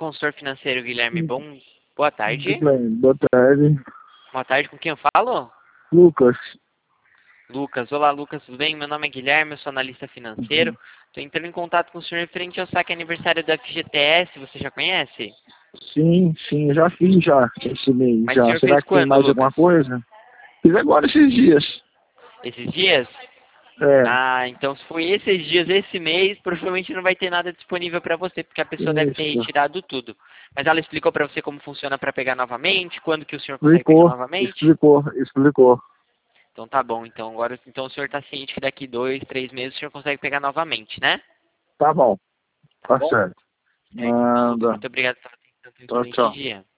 consultor financeiro, Guilherme. Boa tarde. Tudo bem, boa tarde. Boa tarde, com quem eu falo? Lucas. Lucas. Olá, Lucas, tudo bem? Meu nome é Guilherme, eu sou analista financeiro. Estou entrando em contato com o senhor referente ao saque aniversário da FGTS, você já conhece? Sim, eu já fiz esse mês. Mas o Já. senhor Será fez que tem quando, mais Lucas? alguma coisa? Fiz agora esses dias. Esses dias? É, Ah, então se foi esses dias, esse mês, provavelmente não vai ter nada disponível para você, porque a pessoa deve ter isso. retirado tudo. Mas ela explicou para você como funciona para pegar novamente, quando que o senhor consegue pegar Explicou, novamente? explicou. Então tá bom, então agora então o senhor está ciente que daqui 2, 3 meses o senhor consegue pegar novamente, né? Tá bom, Tá tá bom? certo. Certo, então, Lucas, Nada. muito obrigado pela atenção, tenha um Tchau, excelente tchau. dia.